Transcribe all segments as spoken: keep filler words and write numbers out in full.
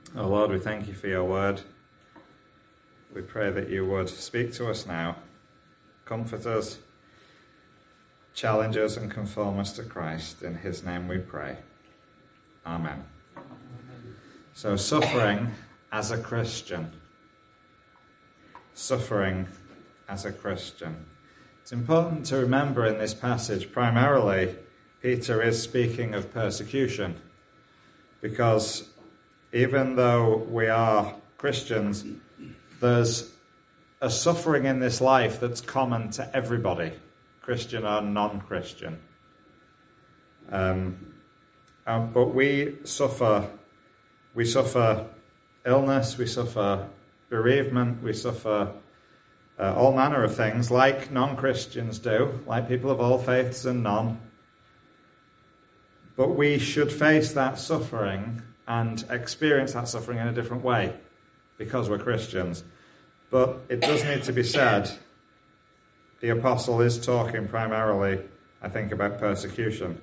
Oh Lord, we thank you for your word. We pray that you would speak to us now, comfort us, challenge us and conform us to Christ. In his name we pray. Amen. So suffering as a Christian. Suffering as a Christian. It's important to remember in this passage, primarily, Peter is speaking of persecution, because even though we are Christians, there's a suffering in this life that's common to everybody, Christian or non-Christian. Um, uh, but we suffer, we suffer illness, we suffer bereavement, we suffer uh, all manner of things like non-Christians do, like people of all faiths and none. But we should face that suffering and experience that suffering in a different way because we're Christians. But it does need to be said, the apostle is talking primarily, I think, about persecution.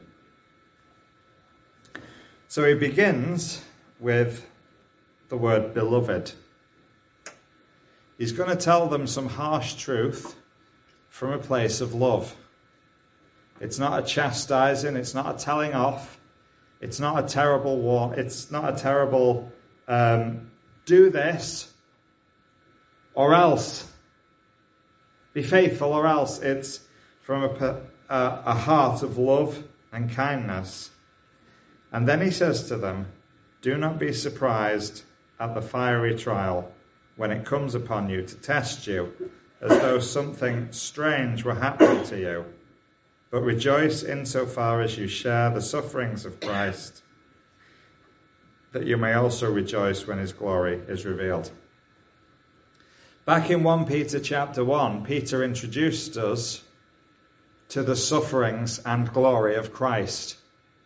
So he begins with the word beloved. He's going to tell them some harsh truth from a place of love. It's not a chastising, it's not a telling off, it's not a terrible war, it's not a terrible um, do this or else, be faithful or else. It's from a, a, a heart of love and kindness. And then he says to them, do not be surprised at the fiery trial when it comes upon you to test you, as though something strange were happening to you. But rejoice insofar as you share the sufferings of Christ, that you may also rejoice when his glory is revealed. Back in First Peter chapter one, Peter introduced us to the sufferings and glory of Christ.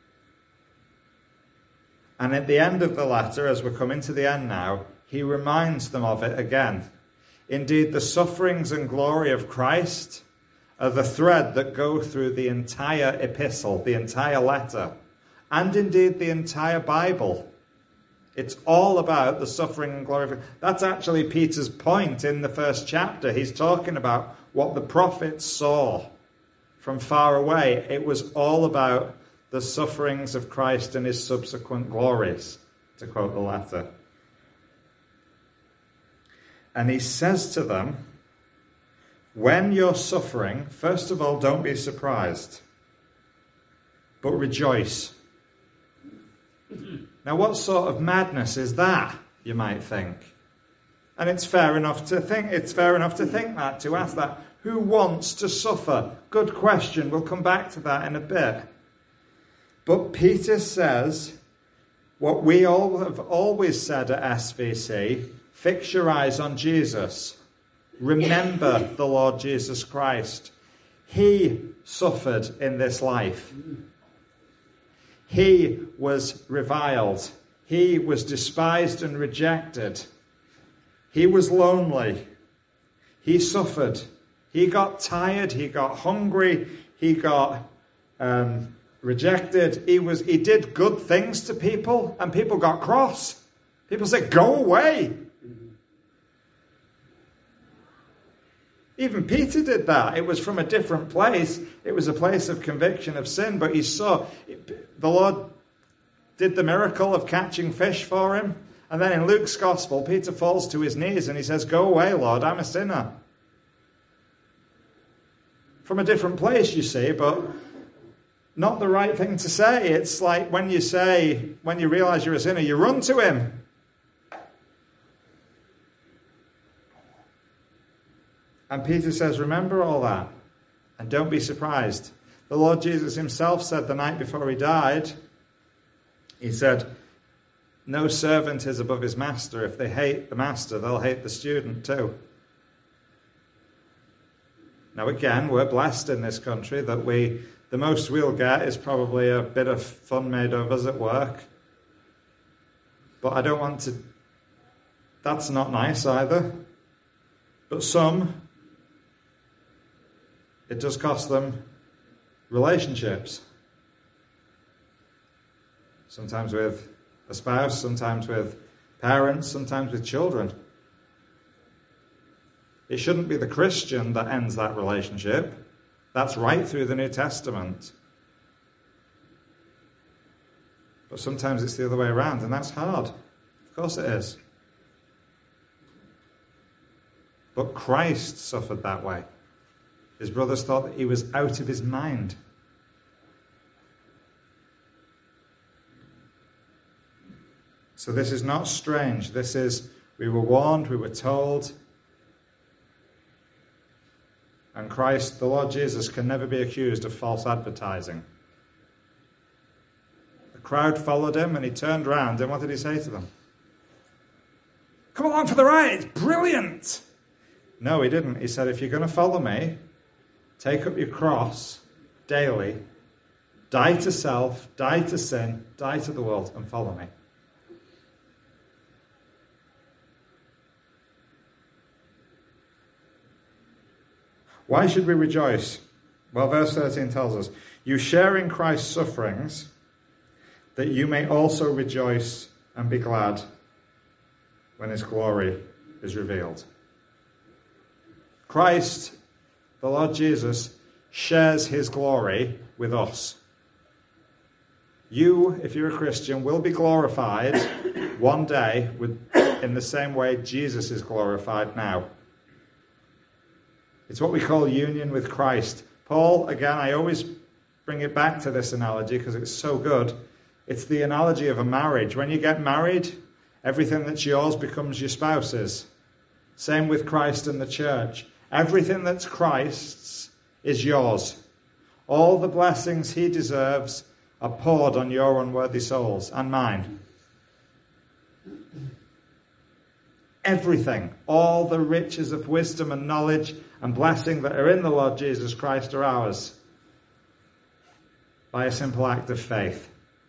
And at the end of the letter, as we're coming to the end now, he reminds them of it again. Indeed, the sufferings and glory of Christ are the thread that go through the entire epistle, the entire letter, and indeed the entire Bible. It's all about the suffering and glory of Christ. That's actually Peter's point in the first chapter. He's talking about what the prophets saw from far away. It was all about the sufferings of Christ and his subsequent glories, to quote the letter. And he says to them, when you're suffering, first of all, don't be surprised, but rejoice. Now, what sort of madness is that, you might think? And it's fair enough to think, it's fair enough to think that, to ask that. Who wants to suffer? Good question. We'll come back to that in a bit. But Peter says what we all have always said at S V C, fix your eyes on Jesus. Remember the Lord Jesus Christ. He suffered in this life. He was reviled. He was despised and rejected. He was lonely. He suffered. He got tired. He got hungry. He got um, rejected. He was. He did good things to people, and people got cross. People said, "Go away." Even Peter did that. It was from a different place. It was a place of conviction of sin. But he saw, the Lord did the miracle of catching fish for him. And then in Luke's gospel, Peter falls to his knees and he says, "Go away, Lord, I'm a sinner." From a different place, you see, but not the right thing to say. It's like when you say, when you realize you're a sinner, you run to him. And Peter says, remember all that, and don't be surprised. The Lord Jesus himself said the night before he died, he said, no servant is above his master. If they hate the master, they'll hate the student too. Now again, we're blessed in this country that we, the most we'll get is probably a bit of fun made of us at work. But I don't want to, that's not nice either. But some, it does cost them relationships. Sometimes with a spouse, sometimes with Parents, sometimes with children. It shouldn't be the Christian that ends that relationship. That's right through the New Testament. But sometimes it's the other way around, and that's hard. Of course it is. But Christ suffered that way. His brothers thought that he was out of his mind. So this is not strange. This is, we were warned, we were told. And Christ, the Lord Jesus, can never be accused of false advertising. The crowd followed him and he turned round, and what did he say to them? Come along for the ride! Brilliant! No, he didn't. He said, if you're going to follow me, take up your cross daily, die to self, die to sin, die to the world, and follow me. Why should we rejoice? Well, verse thirteen tells us, you share in Christ's sufferings, that you may also rejoice and be glad when his glory is revealed. Christ, the Lord Jesus, shares his glory with us. You, if you're a Christian, will be glorified one day with, in the same way Jesus is glorified now. It's what we call union with Christ. Paul, again, I always bring it back to this analogy because it's so good. It's the analogy of a marriage. When you get married, everything that's yours becomes your spouse's. Same with Christ and the church. Everything that's Christ's is yours. All the blessings he deserves are poured on your unworthy souls and mine. Everything, all the riches of wisdom and knowledge and blessing that are in the Lord Jesus Christ are ours by a simple act of faith.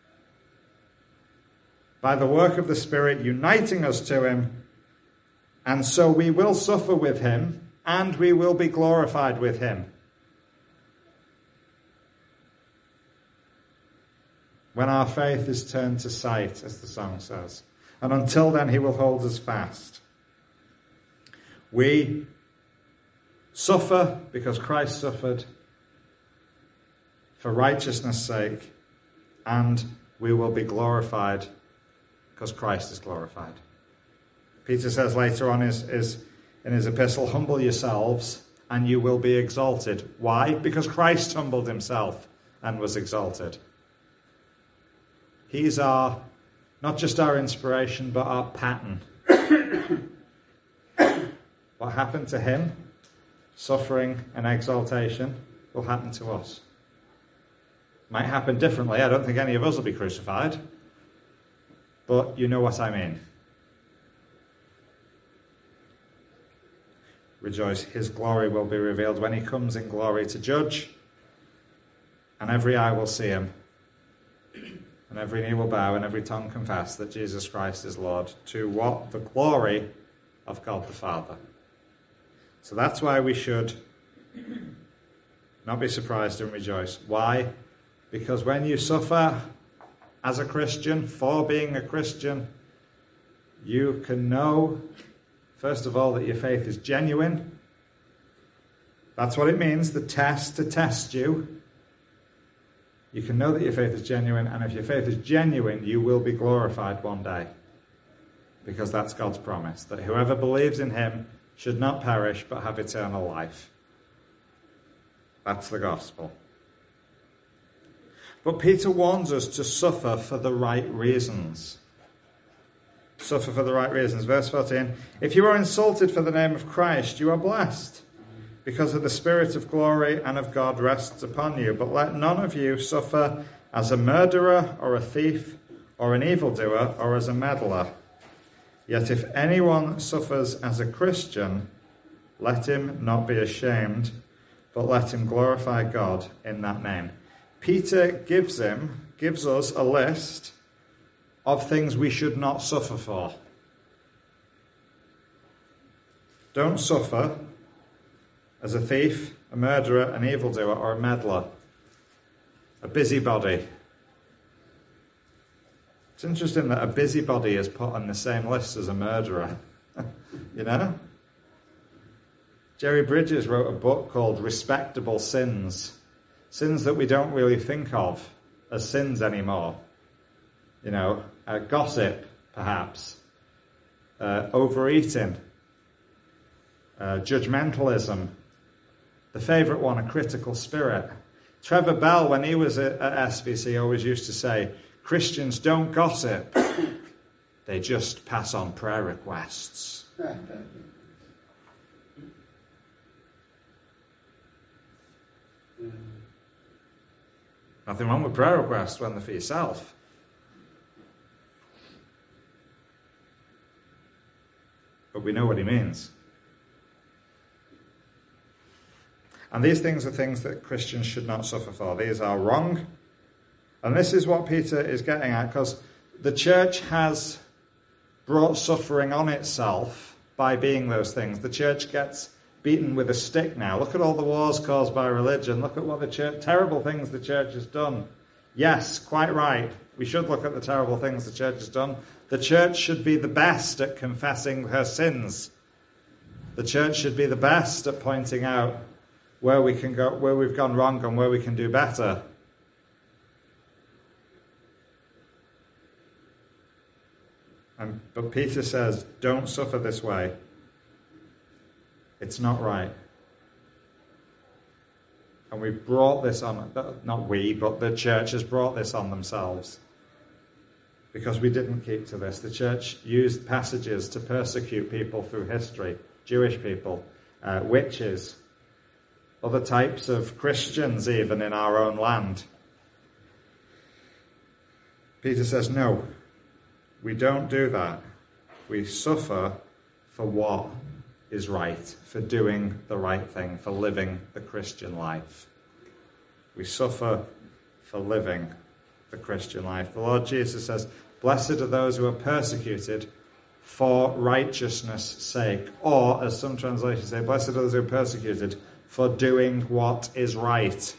By the work of the Spirit uniting us to him, and so we will suffer with him and we will be glorified with him. When our faith is turned to sight, as the song says. And until then, he will hold us fast. We suffer because Christ suffered for righteousness' sake, and we will be glorified because Christ is glorified. Peter says later on is, is in his epistle, humble yourselves and you will be exalted. Why? Because Christ humbled himself and was exalted. He's our, not just our inspiration, but our pattern. What happened to him, suffering and exaltation, will happen to us. Might happen differently. I don't think any of us will be crucified. But you know what I mean. Rejoice, his glory will be revealed when he comes in glory to judge, and every eye will see him, and every knee will bow, and every tongue confess that Jesus Christ is Lord, to what? The glory of God the Father. So that's why we should not be surprised and rejoice. Why? Because when you suffer as a Christian, for being a Christian, you can know, first of all, that your faith is genuine. That's what it means, the test, to test you. You can know that your faith is genuine, and if your faith is genuine, you will be glorified one day. Because that's God's promise, that whoever believes in him should not perish, but have eternal life. That's the gospel. But Peter warns us to suffer for the right reasons. Suffer for the right reasons. Verse fourteen, if you are insulted for the name of Christ, you are blessed, because of the Spirit of glory and of God rests upon you. But let none of you suffer as a murderer or a thief or an evildoer or as a meddler. Yet if anyone suffers as a Christian, let him not be ashamed, but let him glorify God in that name. Peter gives him, gives us a list of things we should not suffer for. Don't suffer as a thief, a murderer, an evildoer, or a meddler, a busybody. It's interesting that a busybody is put on the same list as a murderer. You know? Jerry Bridges wrote a book called Respectable Sins. Sins that we don't really think of as sins anymore. You know, uh, gossip, perhaps. Uh, overeating. Uh, judgmentalism. The favourite one, a critical spirit. Trevor Bell, when he was at, at S V C, always used to say, Christians don't gossip. They just pass on prayer requests. Nothing wrong with prayer requests when they're for yourself. But we know what he means. And these things are things that Christians should not suffer for. These are wrong. And this is what Peter is getting at, because the church has brought suffering on itself by being those things. The church gets beaten with a stick now. Look at all the wars caused by religion. Look at what the church, terrible things the church has done. Yes, quite right. We should look at the terrible things the church has done. The church should be the best at confessing her sins. The church should be the best at pointing out where we can go, where we've gone wrong and where we can do better. And, but Peter says, don't suffer this way. It's not right. And we've brought this on, not we, but the church has brought this on themselves. Because we didn't keep to this. The church used passages to persecute people through history. Jewish people, uh, witches, other types of Christians even in our own land. Peter says, no, we don't do that. We suffer for what is right, for doing the right thing, for living the Christian life. We suffer for living the Christian life. The Lord Jesus says, blessed are those who are persecuted for righteousness' sake. Or, as some translations say, blessed are those who are persecuted for doing what is right.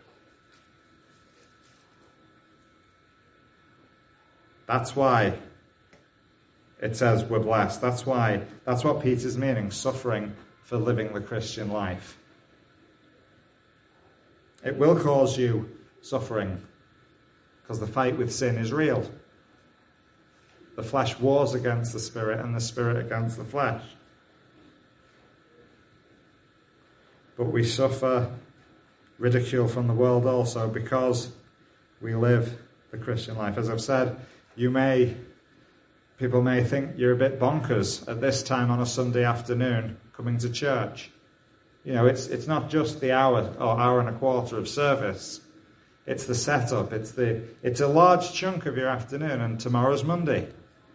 That's why it says we're blessed. That's why, that's what Peter's meaning, suffering for living the Christian life. It will cause you suffering because the fight with sin is real. The flesh wars against the spirit and the spirit against the flesh. But we suffer ridicule from the world also because we live the Christian life. As I've said, you may, people may think you're a bit bonkers at this time on a Sunday afternoon coming to church. You know, it's it's not just the hour or hour and a quarter of service. It's the setup. It's the it's a large chunk of your afternoon, and tomorrow's Monday.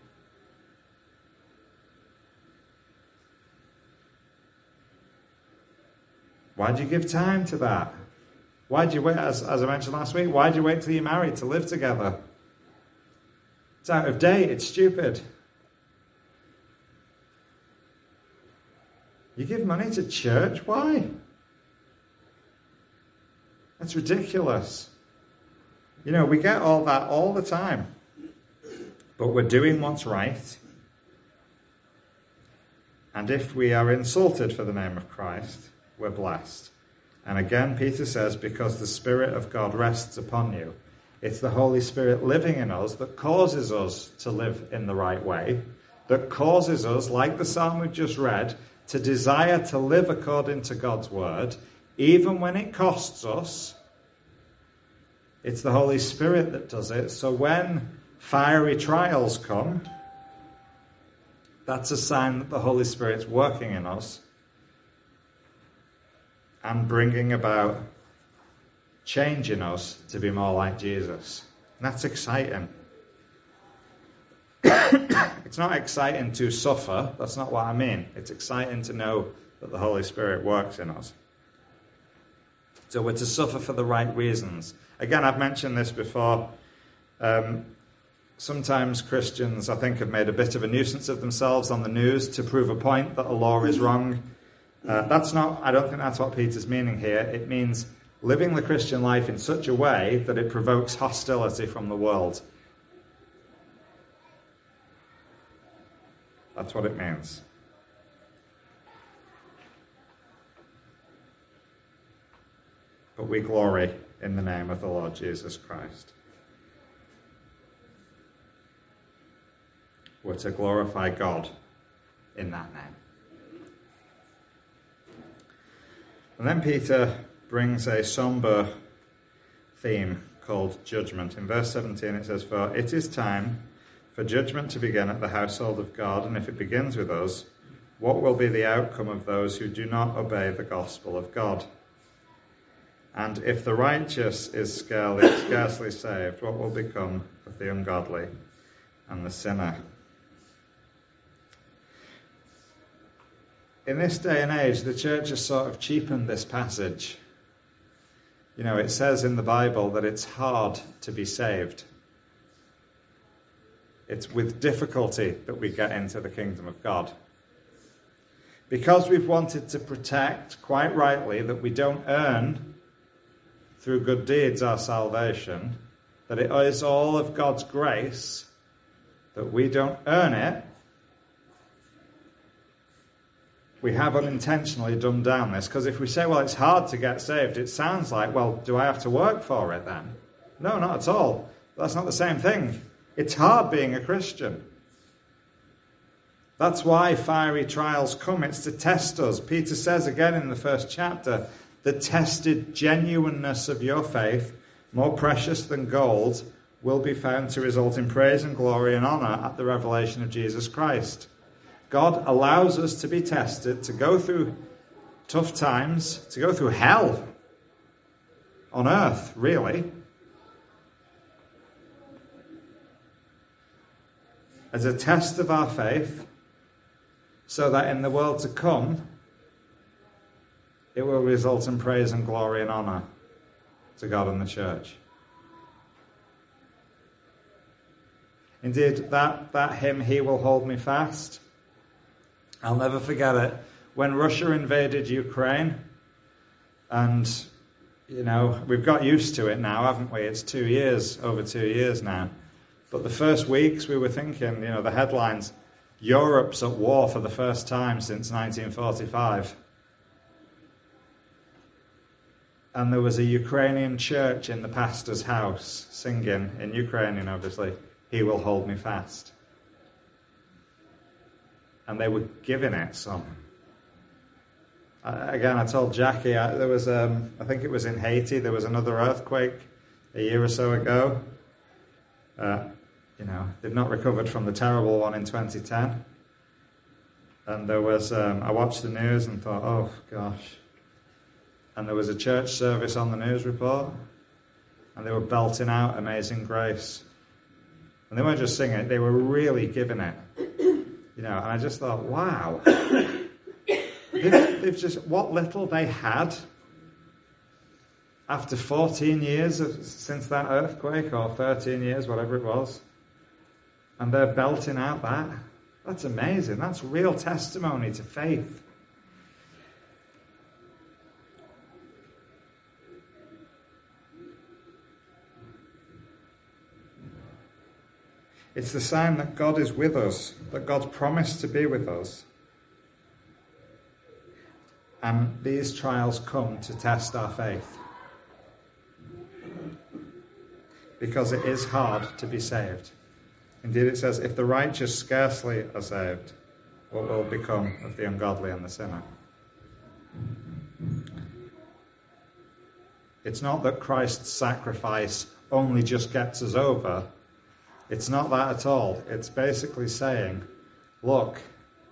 Why do you give time to that? Why do you wait, as, as I mentioned last week, why do you wait till you're married to live together? It's out of date. It's stupid. You give money to church? Why? That's ridiculous. You know, we get all that all the time. But we're doing what's right. And if we are insulted for the name of Christ, we're blessed. And again, Peter says, because the Spirit of God rests upon you. It's the Holy Spirit living in us that causes us to live in the right way, that causes us, like the psalm we've just read, to desire to live according to God's word, even when it costs us. It's the Holy Spirit that does it. So when fiery trials come, that's a sign that the Holy Spirit's working in us and bringing about change in us to be more like Jesus. And that's exciting. It's not exciting to suffer. That's not what I mean. It's exciting to know that the Holy Spirit works in us. So we're to suffer for the right reasons. Again, I've mentioned this before. Um, sometimes Christians, I think, have made a bit of a nuisance of themselves on the news to prove a point that a law is wrong. Uh, that's not, I don't think that's what Peter's meaning here. It means living the Christian life in such a way that it provokes hostility from the world. That's what it means. But we glory in the name of the Lord Jesus Christ. We're to glorify God in that name. And then Peter brings a somber theme called judgment. In verse seventeen it says, "For it is time for judgment to begin at the household of God, and if it begins with us, what will be the outcome of those who do not obey the gospel of God? And if the righteous is scarcely, scarcely saved, what will become of the ungodly and the sinner?" In this day and age, the church has sort of cheapened this passage. You know, it says in the Bible that it's hard to be saved. It's with difficulty that we get into the kingdom of God. Because we've wanted to protect, quite rightly, that we don't earn through good deeds our salvation, that it is all of God's grace, that we don't earn it, we have unintentionally dumbed down this. Because if we say, well, it's hard to get saved, it sounds like, well, do I have to work for it then? No, not at all. That's not the same thing. It's hard being a Christian. That's why fiery trials come. It's to test us. Peter says again in the first chapter, the tested genuineness of your faith, more precious than gold, will be found to result in praise and glory and honor at the revelation of Jesus Christ. God allows us to be tested, to go through tough times, to go through hell on earth, really, as a test of our faith, so that in the world to come, it will result in praise and glory and honor to God and the church. Indeed, that, that hymn, "He Will Hold Me Fast," I'll never forget it. When Russia invaded Ukraine, and, you know, we've got used to it now, haven't we? It's two years, over two years now. But the first weeks we were thinking, you know, the headlines, Europe's at war for the first time since nineteen forty-five. And there was a Ukrainian church in the pastor's house singing, in Ukrainian obviously, "He Will Hold Me Fast." And they were giving it some. Uh, again, I told Jackie, I, there was, um, I think it was in Haiti, there was another earthquake a year or so ago. Uh, you know, they've not recovered from the terrible one in twenty ten. And there was, um, I watched the news and thought, oh gosh. And there was a church service on the news report, and they were belting out Amazing Grace. And they weren't just singing it, they were really giving it. You know, and I just thought, wow. They've, they've just, what little they had after fourteen years of, since that earthquake, or thirteen years, whatever it was, and they're belting out that. That's amazing. That's real testimony to faith. It's the sign that God is with us, that God's promised to be with us. And these trials come to test our faith. Because it is hard to be saved. Indeed, it says, if the righteous scarcely are saved, what will become of the ungodly and the sinner? It's not that Christ's sacrifice only just gets us over. It's not that at all. It's basically saying, look,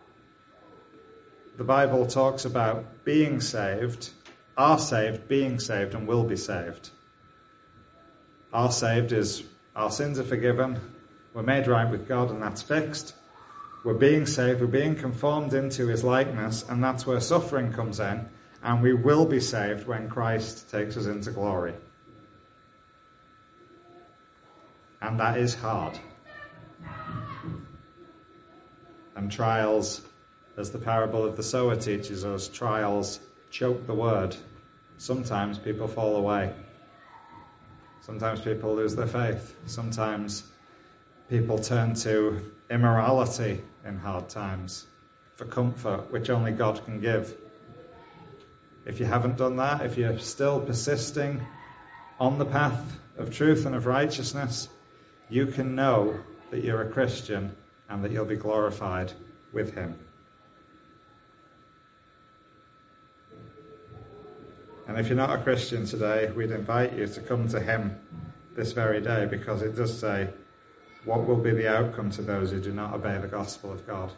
the Bible talks about being saved, are saved, being saved, and will be saved. Are saved is our sins are forgiven, we're made right with God, and that's fixed. We're being saved, we're being conformed into his likeness, and that's where suffering comes in, and we will be saved when Christ takes us into glory. And that is hard. And trials, as the parable of the sower teaches us, trials choke the word. Sometimes people fall away. Sometimes people lose their faith. Sometimes people turn to immorality in hard times, for comfort which only God can give. If you haven't done that, if you're still persisting on the path of truth and of righteousness, you can know that you're a Christian and that you'll be glorified with him. And if you're not a Christian today, we'd invite you to come to him this very day, because it does say, what will be the outcome to those who do not obey the gospel of God?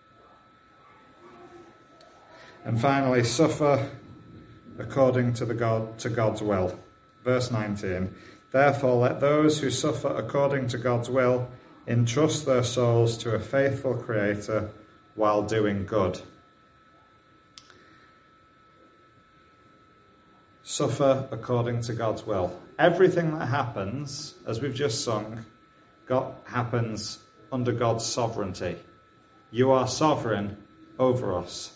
And finally, suffer according to the God to God's will. Verse nineteen. Therefore let those who suffer according to God's will entrust their souls to a faithful Creator while doing good. Suffer according to God's will. Everything that happens, as we've just sung, God happens under God's sovereignty. You are sovereign over us.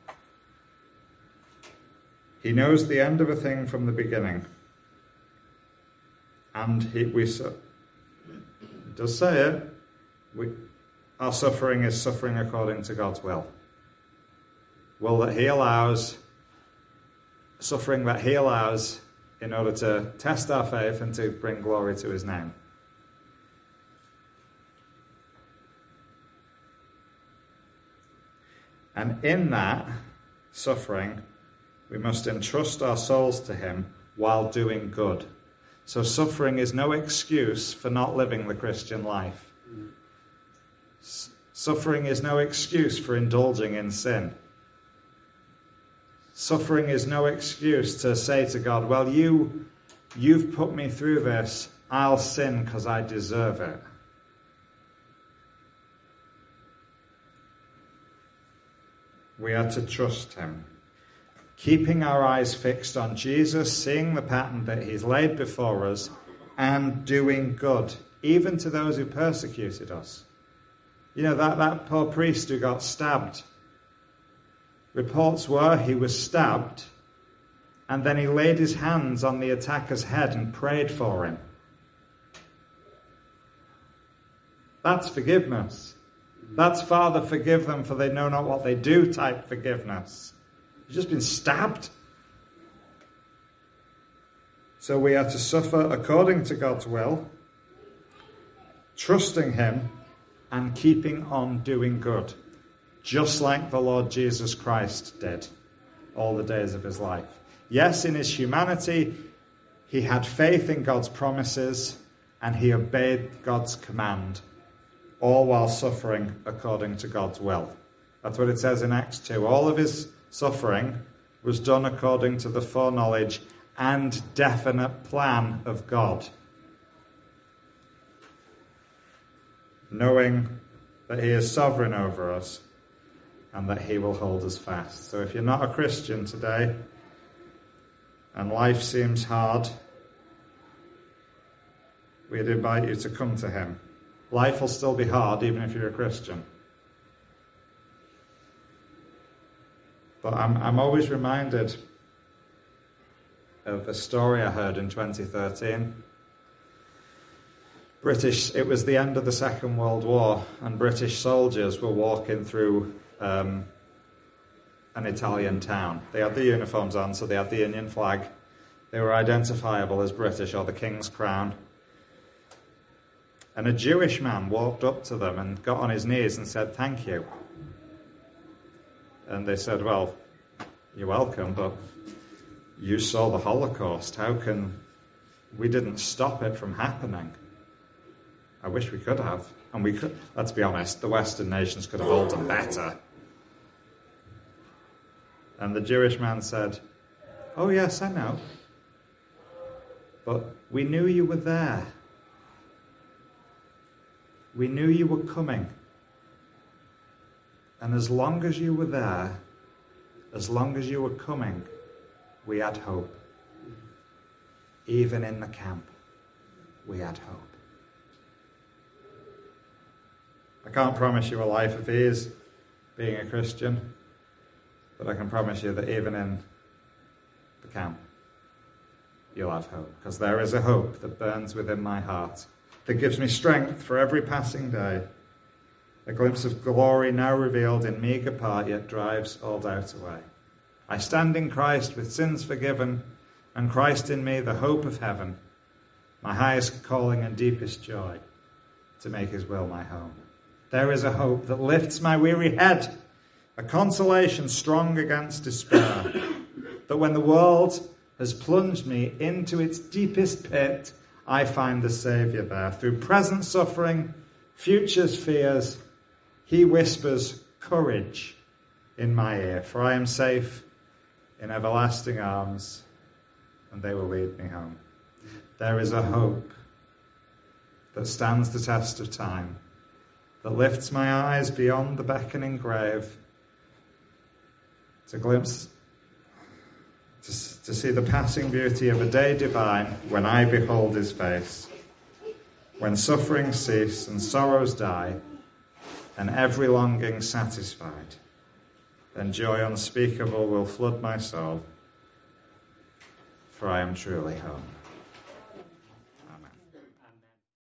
He knows the end of a thing from the beginning. And he, we, it does say it, we, our suffering is suffering according to God's will. Will that he allows, suffering that he allows in order to test our faith and to bring glory to his name. And in that suffering, we must entrust our souls to him while doing good. So suffering is no excuse for not living the Christian life. S- suffering is no excuse for indulging in sin. Suffering is no excuse to say to God, well, you, you've put me through this, I'll sin because I deserve it. We are to trust him. Keeping our eyes fixed on Jesus, seeing the pattern that he's laid before us, and doing good, even to those who persecuted us. You know, that, that poor priest who got stabbed. Reports were he was stabbed, and then he laid his hands on the attacker's head and prayed for him. That's forgiveness. That's Father, forgive them, for they know not what they do type forgiveness. You've just been stabbed. So we are to suffer according to God's will, trusting him and keeping on doing good, just like the Lord Jesus Christ did all the days of his life. Yes, in his humanity, he had faith in God's promises and he obeyed God's command, all while suffering according to God's will. That's what it says in Acts two. All of his suffering was done according to the foreknowledge and definite plan of God, knowing that he is sovereign over us and that he will hold us fast. So if you're not a Christian today and life seems hard, we'd invite you to come to him. Life will still be hard even if you're a Christian. But I'm, I'm always reminded of a story I heard in twenty thirteen. British, it was the end of the Second World War, and British soldiers were walking through um, an Italian town. They had the uniforms on, so they had the Union flag. They were identifiable as British, or the King's Crown. And a Jewish man walked up to them and got on his knees and said, "Thank you." And they said, "Well, you're welcome, but you saw the Holocaust. How can... we didn't stop it from happening." I wish we could have. And we could, let's be honest, the Western nations could have all done better. And the Jewish man said, "Oh yes, I know. But we knew you were there. We knew you were coming. And as long as you were there, as long as you were coming, we had hope. Even in the camp, we had hope." I can't promise you a life of ease being a Christian, but I can promise you that even in the camp, you'll have hope. Because there is a hope that burns within my heart, that gives me strength for every passing day. A glimpse of glory now revealed in meagre part, yet drives all doubt away. I stand in Christ with sins forgiven, and Christ in me, the hope of heaven, my highest calling and deepest joy, to make his will my home. There is a hope that lifts my weary head, a consolation strong against despair, that when the world has plunged me into its deepest pit, I find the Saviour there. Through present suffering, future's fears, he whispers courage in my ear, for I am safe in everlasting arms, and they will lead me home. There is a hope that stands the test of time, that lifts my eyes beyond the beckoning grave to glimpse, to, to see the passing beauty of a day divine when I behold his face, when sufferings cease and sorrows die, and every longing satisfied, then joy unspeakable will flood my soul, for I am truly home.